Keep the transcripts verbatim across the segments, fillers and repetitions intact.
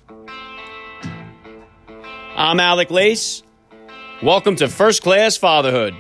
I'm Alec Lace. Welcome to First Class Fatherhood.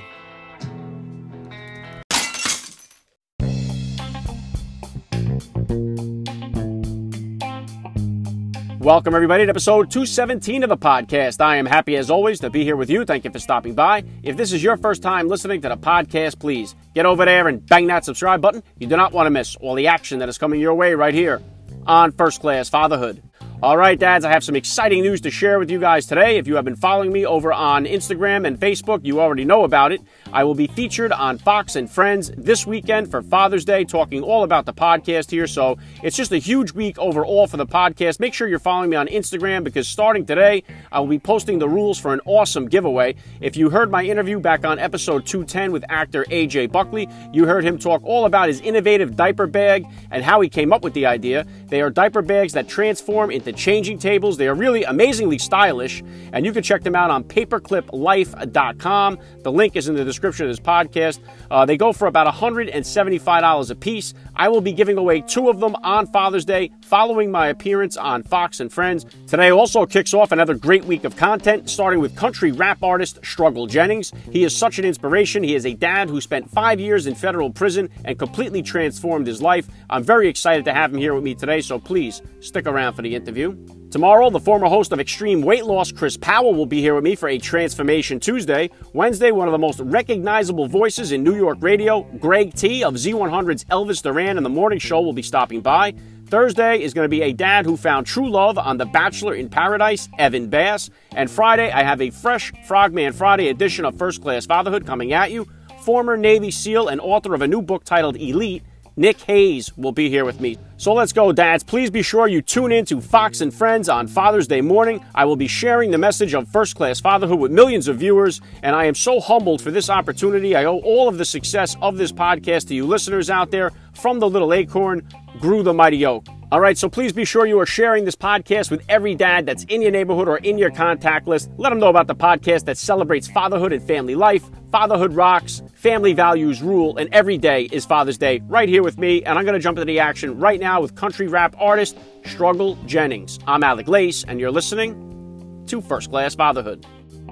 Welcome, everybody, to episode two seventeen of the podcast. I am happy, as always, to be here with you. Thank you for stopping by. If this is your first time listening to the podcast, please get over there and bang that subscribe button. You do not want to miss all the action that is coming your way right here on First Class Fatherhood. All right, dads, I have some exciting news to share with you guys today. If you have been following me over on Instagram and Facebook, you already know about it. I will be featured on Fox and Friends this weekend for Father's Day, talking all about the podcast here. So it's just a huge week overall for the podcast. Make sure you're following me on Instagram, because starting today, I will be posting the rules for an awesome giveaway. If you heard my interview back on episode two ten with actor A J Buckley, you heard him talk all about his innovative diaper bag and how he came up with the idea. They are diaper bags that transform into changing tables. They are really amazingly stylish, and you can check them out on paperclip life dot com. The link is in the description of this podcast. Uh, they go for about one hundred seventy-five dollars a piece. I will be giving away two of them on Father's Day following my appearance on Fox and Friends. Today also kicks off another great week of content, starting with country rap artist Struggle Jennings. He is such an inspiration. He is a dad who spent five years in federal prison and completely transformed his life. I'm very excited to have him here with me today, so please stick around for the interview. Tomorrow, the former host of Extreme Weight Loss, Chris Powell, will be here with me for a Transformation Tuesday. Wednesday, one of the most recognizable voices in New York radio, Greg T of Z one hundred's Elvis Duran and The Morning Show, will be stopping by. Thursday is going to be a dad who found true love on The Bachelor in Paradise, Evan Bass. And Friday, I have a fresh Frogman Friday edition of First Class Fatherhood coming at you. Former Navy SEAL and author of a new book titled Elite, Nick Hayes, will be here with me. So let's go, dads. Please be sure you tune in to Fox and Friends on Father's Day morning. I will be sharing the message of First Class Fatherhood with millions of viewers, and I am so humbled for this opportunity. I owe all of the success of this podcast to you listeners out there. From the little acorn grew the mighty oak. All right, so please be sure you are sharing this podcast with every dad that's in your neighborhood or in your contact list. Let them know about the podcast that celebrates fatherhood and family life. Fatherhood rocks, family values rule, and every day is Father's Day right here with me. And I'm going to jump into the action right now with country rap artist Struggle Jennings. I'm Alec Lace, and you're listening to First Class Fatherhood.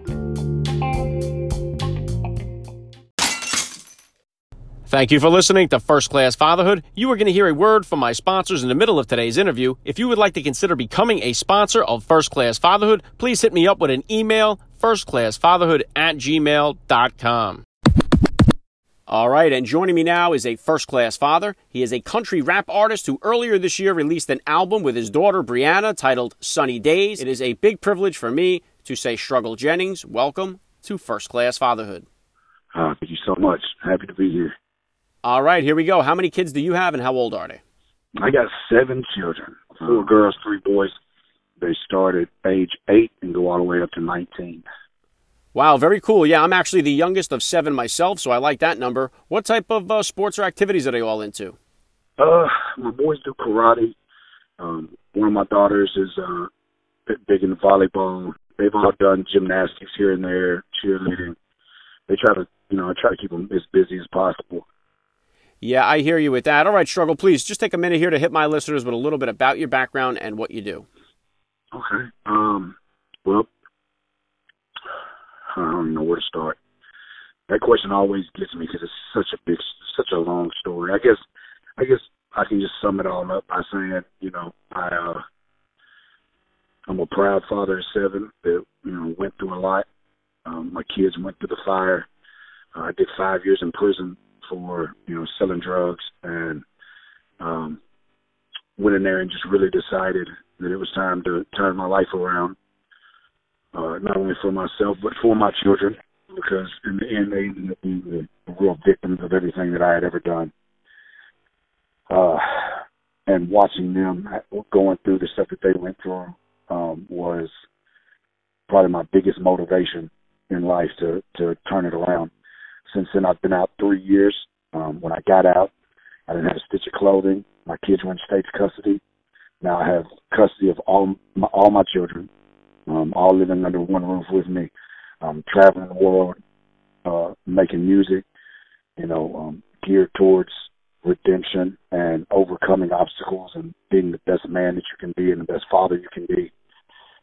Thank you for listening to First Class Fatherhood. You are going to hear a word from my sponsors in the middle of today's interview. If you would like to consider becoming a sponsor of First Class Fatherhood, please hit me up with an email, firstclassfatherhood at gmail dot com. All right, and joining me now is a first-class father. He is a country rap artist who earlier this year released an album with his daughter Brianna titled Sunny Days. It is a big privilege for me to say, Struggle Jennings, welcome to First Class Fatherhood. Uh, thank you so much. Happy to be here. All right, here we go. How many kids do you have, and how old are they? I got seven children, four girls, three boys. They start at age eight and go all the way up to nineteen. Wow, very cool. Yeah, I'm actually the youngest of seven myself, so I like that number. What type of uh, sports or activities are they all into? Uh, my boys do karate. Um, one of my daughters is uh, big into volleyball. They've all done gymnastics here and there, cheerleading. They try to, you know, I try to keep them as busy as possible. Yeah, I hear you with that. All right, Struggle, please just take a minute here to hit my listeners with a little bit about your background and what you do. Okay. Um, well, I don't even know where to start. That question always gets me because it's such a big, such a long story. I guess, I guess I can just sum it all up by saying, you know, I, uh, I'm a proud father of seven that, you know, went through a lot. Um, my kids went through the fire. Uh, I did five years in prison for, you know, selling drugs, and um, went in there and just really decided that it was time to turn my life around. Uh, not only for myself, but for my children, because in the end, they ended up being the, the real victims of everything that I had ever done. Uh, and watching them going through the stuff that they went through um, was probably my biggest motivation in life to, to turn it around. Since then, I've been out three years. Um, when I got out, I didn't have a stitch of clothing. My kids were in state's custody. Now I have custody of all my, all my children. Um, all living under one roof with me, um, traveling the world, uh, making music, you know, um, geared towards redemption and overcoming obstacles and being the best man that you can be and the best father you can be.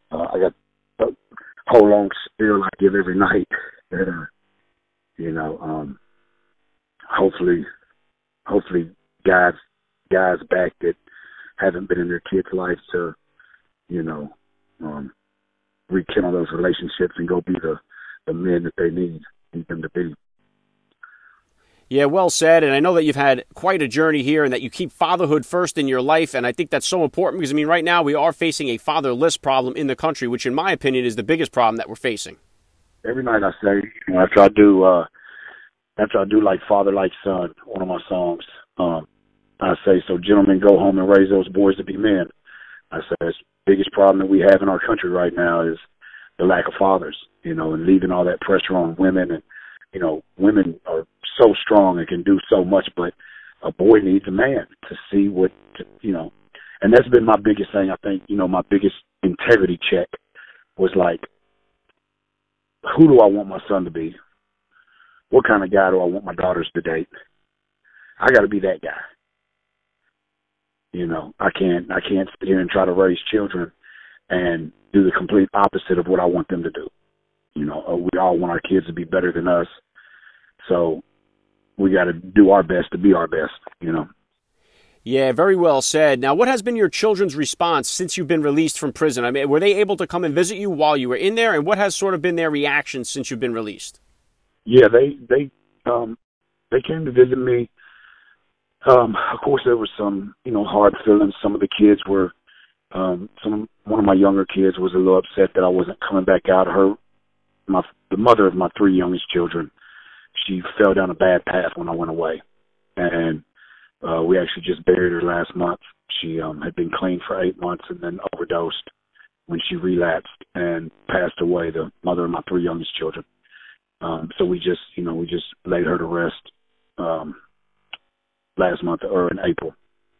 uh, I got a whole long spiel I give every night that, uh, you know, um, hopefully, hopefully guys, guys back that haven't been in their kids' lives to, you know, um, rekindle those relationships and go be the, the men that they need, need them to be. Yeah, well said. And I know that you've had quite a journey here and that you keep fatherhood first in your life. And I think that's so important because, I mean, right now we are facing a fatherless problem in the country, which in my opinion is the biggest problem that we're facing. Every night I say, you know, after I do, uh, after I do like Father Like Son, one of my songs, um, I say, so gentlemen, go home and raise those boys to be men. I say, the biggest problem that we have in our country right now is the lack of fathers, you know, and leaving all that pressure on women. And, you know, women are so strong and can do so much, but a boy needs a man to see what, to, you know, and that's been my biggest thing. I think, you know, my biggest integrity check was like, who do I want my son to be? What kind of guy do I want my daughters to date? I got to be that guy. You know, I can't, I can't sit here and try to raise children and do the complete opposite of what I want them to do. You know, we all want our kids to be better than us. So we got to do our best to be our best, you know. Yeah, very well said. Now, what has been your children's response since you've been released from prison? I mean, were they able to come and visit you while you were in there? And what has sort of been their reaction since you've been released? Yeah, they, they, um, they came to visit me. Um, of course, there was some, you know, hard feelings. Some of the kids were, um, some, one of my younger kids was a little upset that I wasn't coming back out. Her, my, the mother of my three youngest children, she fell down a bad path when I went away. And, uh, we actually just buried her last month. She, um, had been clean for eight months and then overdosed when she relapsed and passed away, the mother of my three youngest children. Um, so we just, you know, we just laid her to rest, um, last month or in April.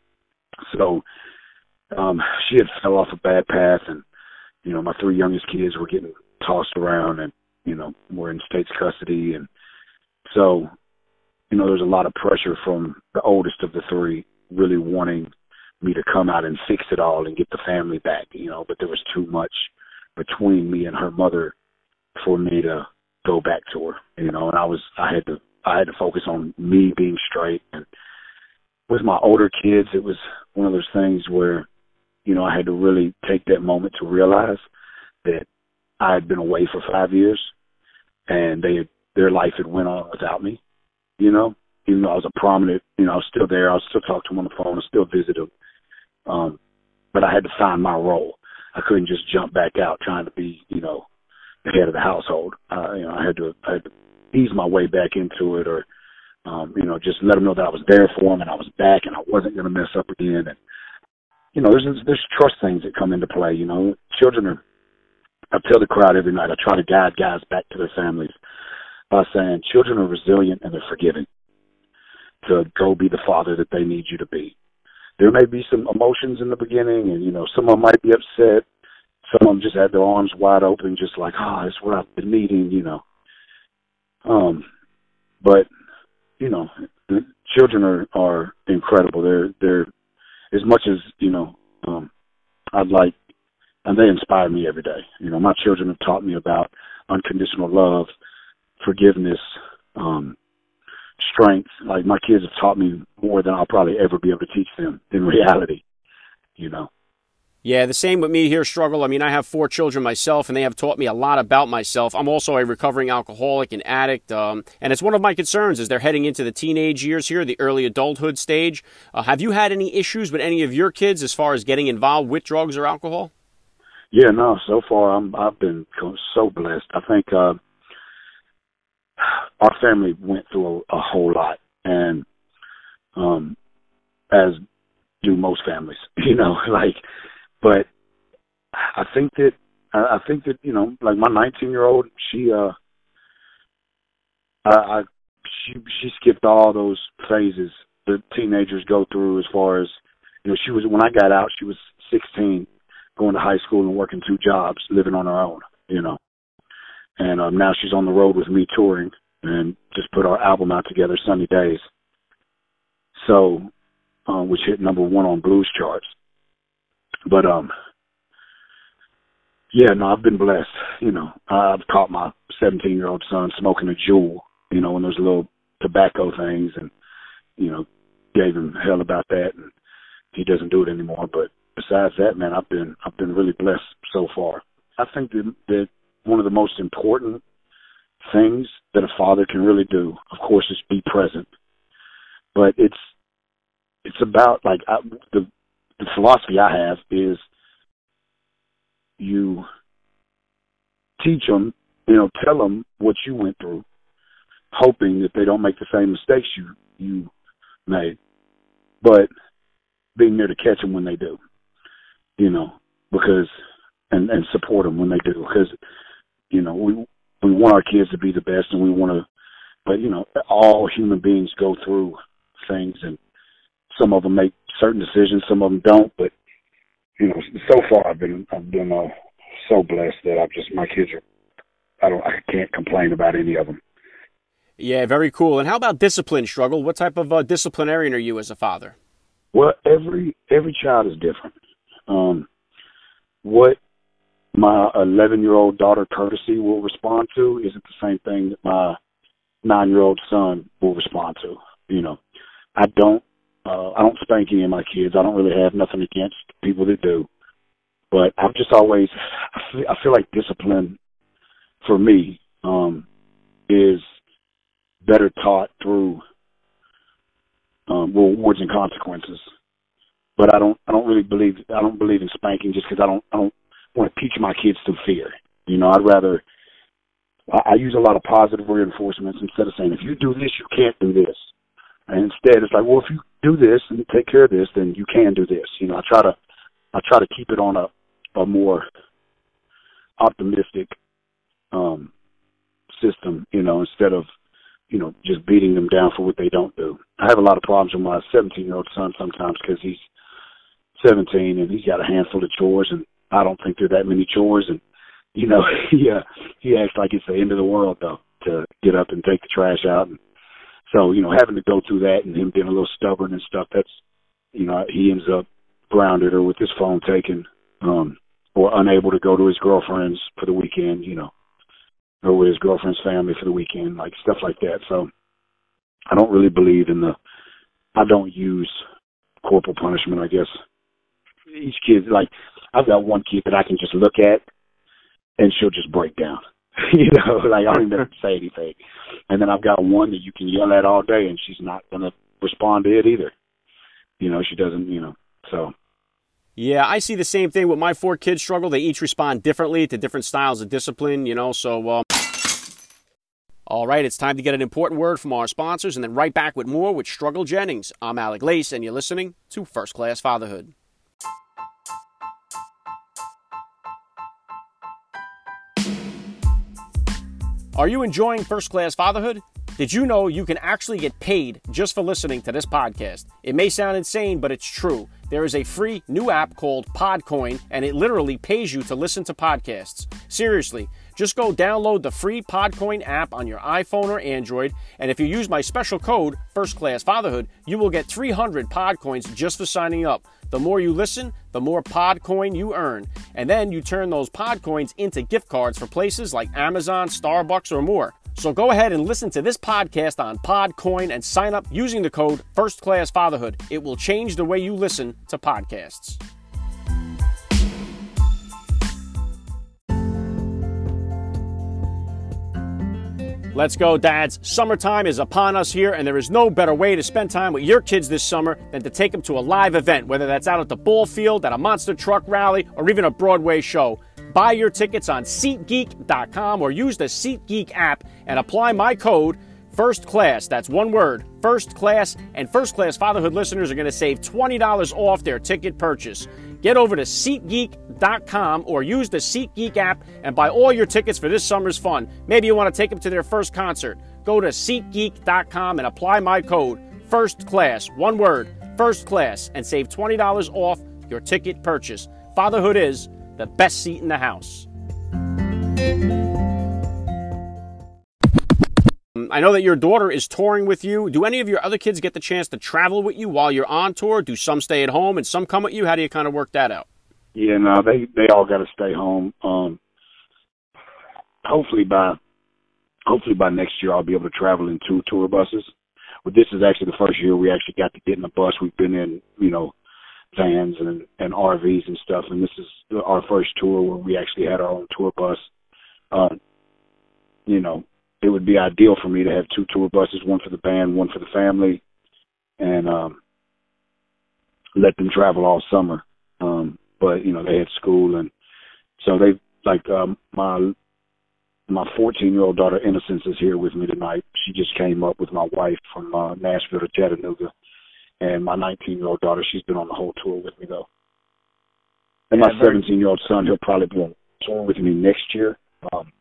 So, um, she had fell off a bad path and, you know, my three youngest kids were getting tossed around and, you know, were in state's custody. And so, you know, there's a lot of pressure from the oldest of the three really wanting me to come out and fix it all and get the family back, you know, but there was too much between me and her mother for me to go back to her, you know, and I was, I had to, I had to focus on me being straight. And with my older kids, it was one of those things where, you know, I had to really take that moment to realize that I had been away for five years and they had, their life had went on without me, you know, even though I was a prominent, you know, I was still there. I was still talk to them on the phone. I still visit them. Um, but I had to find my role. I couldn't just jump back out trying to be, you know, the head of the household. Uh, you know, I had to, I had to ease my way back into it, or, um, you know, just let them know that I was there for them and I was back and I wasn't going to mess up again. And, you know, there's, there's trust things that come into play. You know, children are, I tell the crowd every night, I try to guide guys back to their families by saying children are resilient and they're forgiving to go be the father that they need you to be. There may be some emotions in the beginning and, you know, some of them might be upset. Some of them just had their arms wide open, just like, oh, it's what I've been needing, you know. Um, but, you know, the children are, are incredible. They're, they're, as much as, you know, um, I'd like, and they inspire me every day. You know, my children have taught me about unconditional love, forgiveness, um, strength. Like, my kids have taught me more than I'll probably ever be able to teach them in reality, you know. Yeah, the same with me here, Struggle. I mean, I have four children myself, and they have taught me a lot about myself. I'm also a recovering alcoholic and addict, um, and it's one of my concerns as they're heading into the teenage years here, the early adulthood stage. Uh, have you had any issues with any of your kids as far as getting involved with drugs or alcohol? Yeah, no, so far I'm, I've been so blessed. I think uh, our family went through a, a whole lot, and um, as do most families, you know, like, but I think that, I think that, you know, like my nineteen year old, she, uh, I, I, she, she skipped all those phases that teenagers go through as far as, you know, she was, when I got out, she was sixteen, going to high school and working two jobs, living on her own, you know, and um, now she's on the road with me touring and just put our album out together, Sunny Days. So, um, which hit number one on blues charts. But, um, Yeah, no, I've been blessed. You know, I've caught my seventeen-year-old son smoking a Juul, you know, one of those little tobacco things, and, you know, gave him hell about that, and he doesn't do it anymore. But besides that, man, I've been I've been really blessed so far. I think that, that one of the most important things that a father can really do, of course, is be present. But it's it's about, like, I, the the philosophy I have is you teach them, you know, tell them what you went through, hoping that they don't make the same mistakes you you made, but being there to catch them when they do, you know, because and and support them when they do, because, you know, we we want our kids to be the best, and we want to, but, you know, all human beings go through things, and some of them make certain decisions, some of them don't, but, you know, so far I've been I've been uh, so blessed that I've just, my kids are, I don't I can't complain about any of them. Yeah, very cool. And how about discipline, Struggle? What type of uh, disciplinarian are you as a father? Well, every every child is different. Um, what my eleven-year-old daughter Courtesy will respond to isn't the same thing that my nine-year-old son will respond to. You know, I don't uh, I don't spank any of my kids. I don't really have nothing against people that do, but I've just always I feel, I feel like discipline for me um, is better taught through um, rewards and consequences. But I don't I don't really believe I don't believe in spanking just because I don't I don't want to teach my kids through fear. You know, I'd rather I, I use a lot of positive reinforcements instead of saying, if you do this, you can't do this. And instead, it's like, well, if you do this and take care of this, then you can do this. You know, I try to I try to keep it on a a more optimistic um, system. You know, instead of you know just beating them down for what they don't do. I have a lot of problems with my seventeen-year-old son sometimes because he's seventeen and he's got a handful of chores, and I don't think there are that many chores. And you know, he uh, he acts like it's the end of the world though to get up and take the trash out. And so, you know, having to go through that and him being a little stubborn and stuff, that's, you know, he ends up grounded or with his phone taken, um, or unable to go to his girlfriend's for the weekend, you know, or with his girlfriend's family for the weekend, like stuff like that. So I don't really believe in the, I don't use corporal punishment, I guess. Each kid, like, I've got one kid that I can just look at and she'll just break down. You know, like I don't even have to say anything. And then I've got one that you can yell at all day and she's not going to respond to it either. You know, she doesn't, you know, so. Yeah, I see the same thing with my four kids, Struggle. They each respond differently to different styles of discipline, you know, so. Um... All right, it's time to get an important word from our sponsors and then right back with more with Struggle Jennings. I'm Alec Lace and you're listening to First Class Fatherhood. Are you enjoying First Class Fatherhood? Did you know you can actually get paid just for listening to this podcast? It may sound insane, but it's true. There is a free new app called Podcoin, and it literally pays you to listen to podcasts. Seriously, just go download the free Podcoin app on your iPhone or Android, and if you use my special code, First Class Fatherhood, you will get three hundred Podcoins just for signing up. The more you listen, the more Podcoin you earn. And then you turn those Podcoins into gift cards for places like Amazon, Starbucks, or more. So go ahead and listen to this podcast on Podcoin and sign up using the code First Class Fatherhood. It will change the way you listen to podcasts. Let's go, dads. Summertime is upon us here, and there is no better way to spend time with your kids this summer than to take them to a live event, whether that's out at the ball field, at a monster truck rally, or even a Broadway show. Buy your tickets on SeatGeek dot com or use the SeatGeek app and apply my code FIRSTCLASS. That's one word, FIRSTCLASS, and First Class Fatherhood listeners are going to save twenty dollars off their ticket purchase. Get over to SeatGeek dot com or use the SeatGeek app and buy all your tickets for this summer's fun. Maybe you want to take them to their first concert. Go to SeatGeek dot com and apply my code FIRSTCLASS, one word, FIRSTCLASS, and save twenty dollars off your ticket purchase. Fatherhood is the best seat in the house. I know that your daughter is touring with you. Do any of your other kids get the chance to travel with you while you're on tour? Do some stay at home and some come with you? How do you kind of work that out? Yeah, no, they they all got to stay home. Um, hopefully by hopefully by next year I'll be able to travel in two tour buses. But this is actually the first year we actually got to get in a bus. We've been in, you know, vans and, and R Vs and stuff, and this is our first tour where we actually had our own tour bus. Uh, you know, it would be ideal for me to have two tour buses, one for the band, one for the family, and um, let them travel all summer. Um, but, you know, they had school, and so they, like, um, my my fourteen-year-old daughter, Innocence, is here with me tonight. She just came up with my wife from uh, Nashville to Chattanooga. And my nineteen-year-old daughter, she's been on the whole tour with me, though. And yeah, my seventeen-year-old son, he'll probably be on tour with me next year. Um,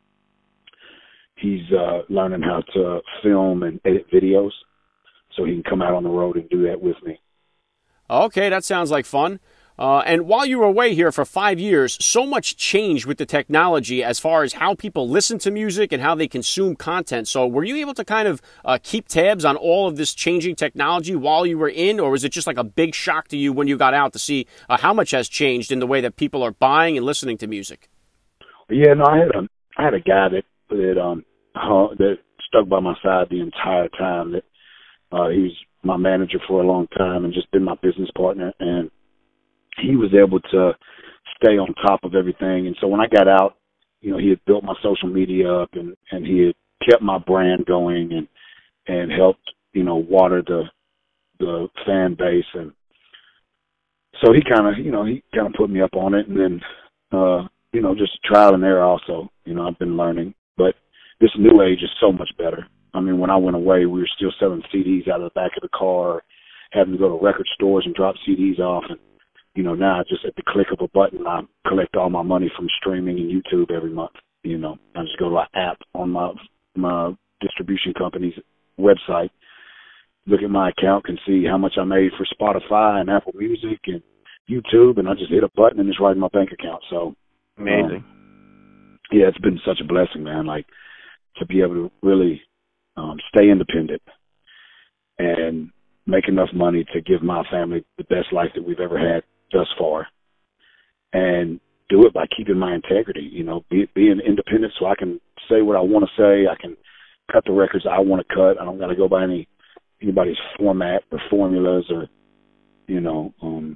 he's uh, learning how to film and edit videos, so he can come out on the road and do that with me. Okay, that sounds like fun. Uh, and while you were away here for five years, so much changed with the technology as far as how people listen to music and how they consume content. So were you able to kind of uh, keep tabs on all of this changing technology while you were in, or was it just like a big shock to you when you got out to see uh, how much has changed in the way that people are buying and listening to music? Yeah, no, I had a, I had a guy that that um that stuck by my side the entire time. That uh, he was my manager for a long time and just been my business partner, and he was able to stay on top of everything. And so when I got out, you know, he had built my social media up, and, and he had kept my brand going and, and helped, you know, water the, the fan base. And so he kind of, you know, he kind of put me up on it. And then, uh, you know, just trial and error also, you know, I've been learning, but this new age is so much better. I mean, when I went away, we were still selling C Ds out of the back of the car, having to go to record stores and drop C Ds off. And, you know, now just at the click of a button, I collect all my money from streaming and YouTube every month. You know, I just go to an app on my my distribution company's website, look at my account, can see how much I made for Spotify and Apple Music and YouTube, and I just hit a button and it's right in my bank account. So amazing. Um, yeah, it's been such a blessing, man. Like to be able to really um, stay independent and make enough money to give my family the best life that we've ever had thus far, and do it by keeping my integrity, you know, be, being independent so I can say what I want to say. I can cut the records I want to cut. I don't got to go by any anybody's format or formulas or, you know, um,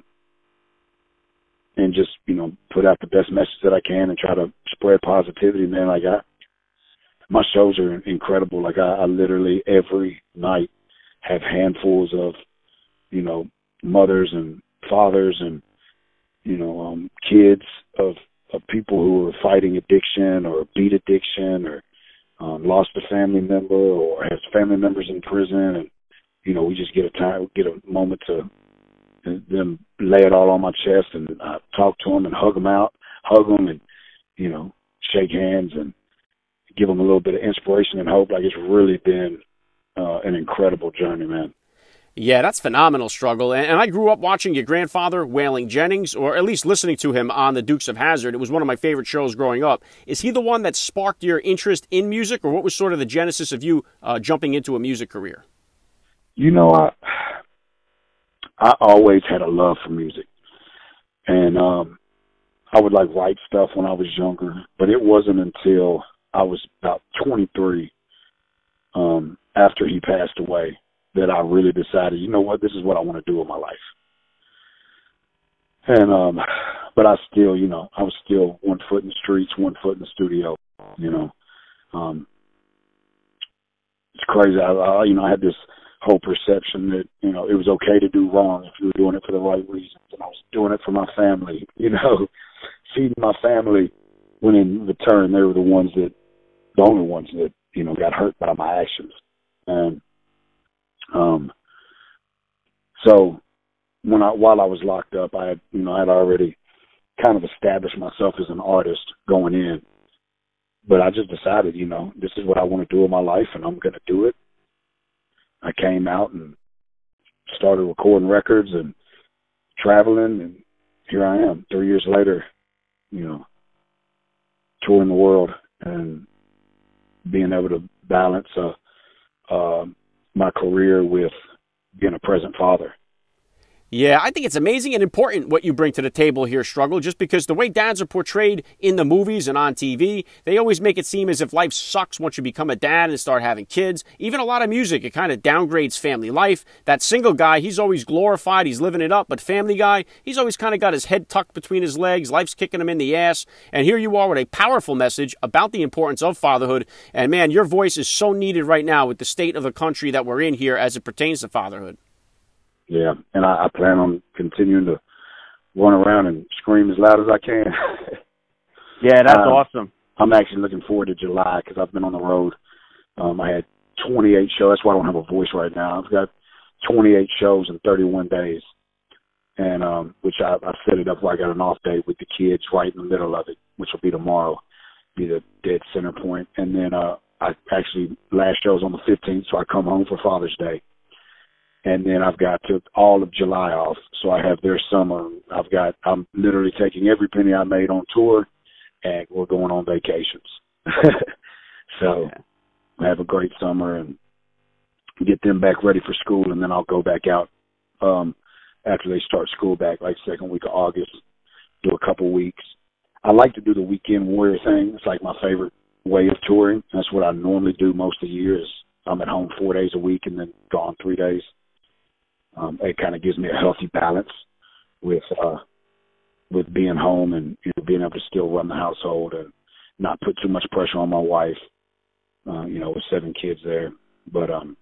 and just, you know, put out the best message that I can and try to spread positivity, man. Like I, my shows are incredible. Like I, I literally every night have handfuls of, you know, mothers and fathers and, you know, um, kids of, of people who are fighting addiction or beat addiction or um, lost a family member or has family members in prison. And, you know, we just get a time, get a moment to them lay it all on my chest and I talk to them and hug them out, hug them and, you know, shake hands and give them a little bit of inspiration and hope. Like it's really been uh, an incredible journey, man. Yeah, that's phenomenal struggle. And, and I grew up watching your grandfather, Waylon Jennings, or at least listening to him on the Dukes of Hazzard. It was one of my favorite shows growing up. Is he the one that sparked your interest in music, or what was sort of the genesis of you uh, jumping into a music career? You know, I I always had a love for music. And um, I would like write stuff when I was younger, but it wasn't until I was about twenty-three, um, after he passed away, that I really decided, you know what, this is what I want to do with my life. And, um, but I still, you know, I was still one foot in the streets, one foot in the studio, you know. Um, it's crazy. I, I, you know, I had this whole perception that, you know, it was okay to do wrong if you were doing it for the right reasons. And I was doing it for my family, you know, feeding my family, when in return they were the ones that, the only ones that, you know, got hurt by my actions. And, Um, so when I, while I was locked up, I had, you know, I had already kind of established myself as an artist going in, but I just decided, you know, this is what I want to do in my life and I'm going to do it. I came out and started recording records and traveling, and here I am three years later, you know, touring the world and being able to balance, uh, um, my career with being a present father. Yeah, I think it's amazing and important what you bring to the table here, Struggle, just because the way dads are portrayed in the movies and on T V, they always make it seem as if life sucks once you become a dad and start having kids. Even a lot of music, it kind of downgrades family life. That single guy, he's always glorified, he's living it up, but Family Guy, he's always kind of got his head tucked between his legs, life's kicking him in the ass, and here you are with a powerful message about the importance of fatherhood, and man, your voice is so needed right now with the state of the country that we're in here as it pertains to fatherhood. Yeah, and I, I plan on continuing to run around and scream as loud as I can. Yeah, that's um, awesome. I'm actually looking forward to July because I've been on the road. Um, I had twenty-eight shows. That's why I don't have a voice right now. I've got twenty-eight shows in thirty-one days, and um, which I, I set it up where I got an off day with the kids right in the middle of it, which will be tomorrow, be the dead center point. And then uh, I actually, last show's on the fifteenth, so I come home for Father's Day. And then I've got took all of July off, so I have their summer. I've got I'm literally taking every penny I made on tour, and we're going on vacations. So yeah. I have a great summer and get them back ready for school, and then I'll go back out um, after they start school back, like second week of August, do a couple weeks. I like to do the weekend warrior thing. It's like my favorite way of touring. That's what I normally do most of the year. Is I'm at home four days a week and then gone three days. Um, it kind of gives me a healthy balance with uh, with being home and you know, being able to still run the household and not put too much pressure on my wife, uh, you know, with seven kids there. But, um,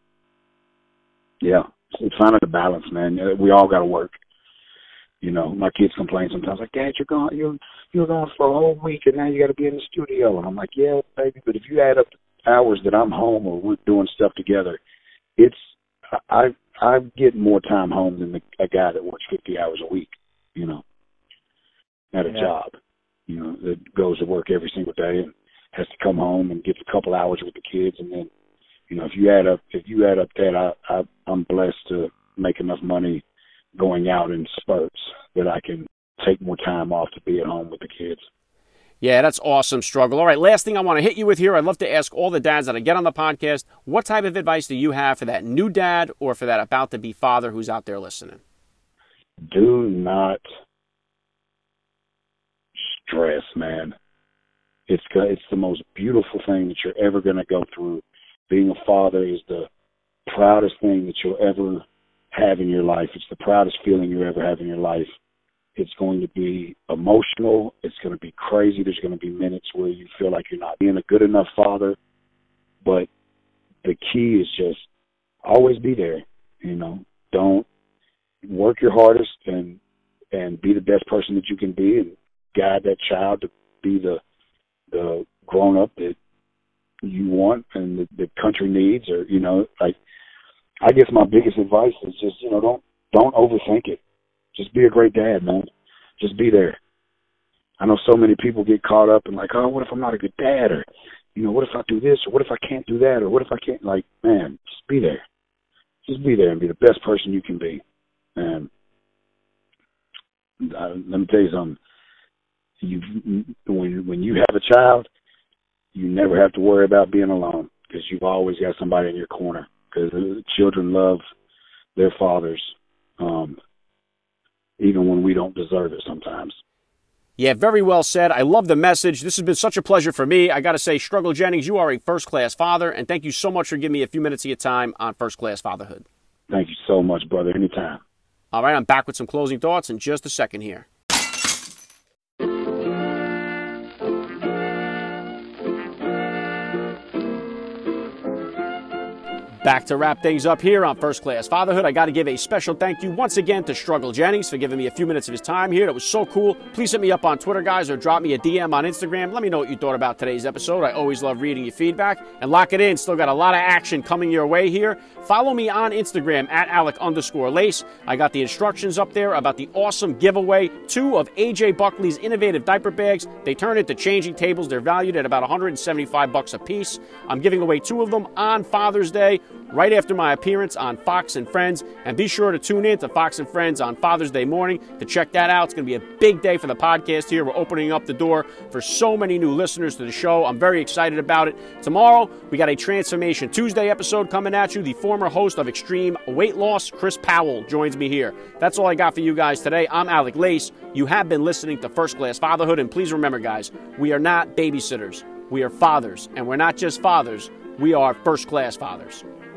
yeah, it's finding a balance, man. We all got to work. You know, my kids complain sometimes, like, Dad, you're gone, you're, you're gone for a whole week and now you got to be in the studio. And I'm like, yeah, baby, but if you add up the hours that I'm home or we're doing stuff together, it's, I I get more time home than the, a guy that works fifty hours a week, you know, at a yeah. job, you know, that goes to work every single day and has to come home and gets a couple hours with the kids. And then, you know, if you add up, if you add up that, I, I, I'm blessed to make enough money going out in spurts that I can take more time off to be at home with the kids. Yeah, that's awesome, Struggle. All right, last thing I want to hit you with here, I'd love to ask all the dads that I get on the podcast, what type of advice do you have for that new dad or for that about-to-be father who's out there listening? Do not stress, man. It's it's the most beautiful thing that you're ever going to go through. Being a father is the proudest thing that you'll ever have in your life. It's the proudest feeling you ever have in your life. It's going to be emotional. It's going to be crazy. There's going to be minutes where you feel like you're not being a good enough father. But the key is just always be there. You know, don't work your hardest and and be the best person that you can be and guide that child to be the the grown up that you want and the, the country needs. Or you know, like I guess my biggest advice is just you know don't don't overthink it. Just be a great dad, man. Just be there. I know so many people get caught up in like, oh, what if I'm not a good dad? Or, you know, what if I do this? Or what if I can't do that? Or what if I can't? Like, man, just be there. Just be there and be the best person you can be. And uh, let me tell you something. You, when, when you have a child, you never have to worry about being alone because you've always got somebody in your corner because children love their fathers. Um, even when we don't deserve it sometimes. Yeah, very well said. I love the message. This has been such a pleasure for me. I got to say, Struggle Jennings, you are a first-class father, and thank you so much for giving me a few minutes of your time on First-Class Fatherhood. Thank you so much, brother. Anytime. All right, I'm back with some closing thoughts in just a second here. Back to wrap things up here on First Class Fatherhood. I got to give a special thank you once again to Struggle Jennings for giving me a few minutes of his time here. That was so cool. Please hit me up on Twitter, guys, or drop me a D M on Instagram. Let me know what you thought about today's episode. I always love reading your feedback. And lock it in. Still got a lot of action coming your way here. Follow me on Instagram at Alec underscore Lace. I got the instructions up there about the awesome giveaway. Two of A J Buckley's innovative diaper bags. They turn into changing tables. They're valued at about one hundred seventy-five bucks a piece. I'm giving away two of them on Father's Day. right after my appearance on Fox and Friends. And be sure to tune in to Fox and Friends on Father's Day morning to check that out. It's going to be a big day for the podcast here. We're opening up the door for so many new listeners to the show. I'm very excited about it. Tomorrow, we got a Transformation Tuesday episode coming at you. The former host of Extreme Weight Loss, Chris Powell, joins me here. That's all I got for you guys today. I'm Alec Lace. You have been listening to First Class Fatherhood. And please remember, guys, we are not babysitters. We are fathers. And we're not just fathers. We are first-class fathers.